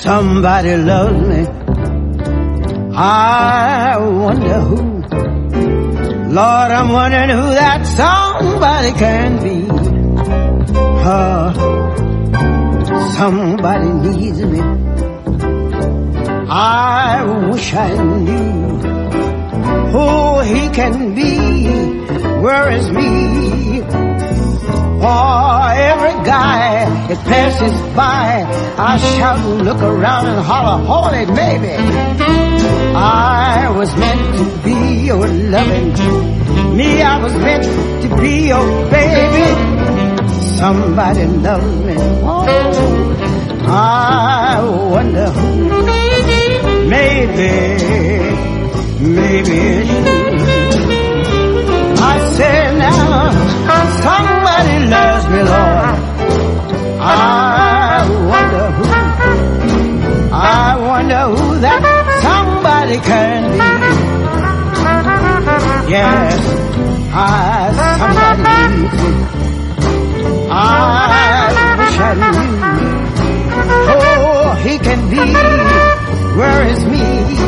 Somebody loves me. I wonder who. Lord, I'm wondering who that somebody can be. Somebody needs me. I wish I knew who he can be. Where is me? For every guy that passes by, I shout and look around and holler, holy baby. I was meant to be your loving. Me, I was meant to be your baby. Somebody loves me. Oh, I wonder who. Maybe it's you. I said now, somebody loves me, Lord. I wonder who that somebody can be. Yes, somebody needs me. I wish I knew. Oh, he can be. Where is me?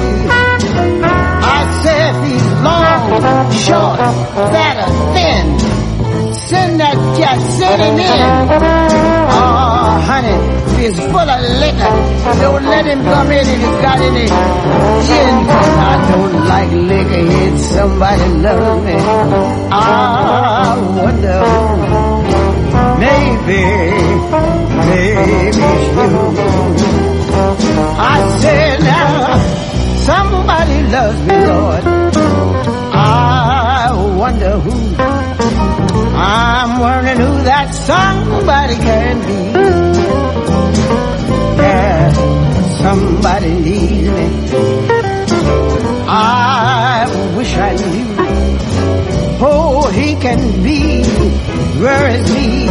I said he's long, short, fat or thin. Send that jet, send him in. Oh, honey, he's full of liquor. Don't let him come in if he's got any gin. I don't like liquor, yet somebody loves me. I wonder, maybe it's you. I said now, somebody loves me, Lord. I wonder who. I'm wondering who that somebody can be. Yeah, somebody needs me. I wish I knew. Oh, he can be. Where is he?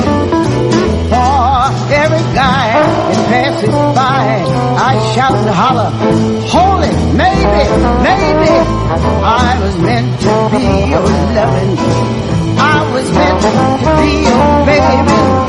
For every guy that passes by, I shout and holler, holy, maybe. I was meant to be your loving. I was meant to be your baby.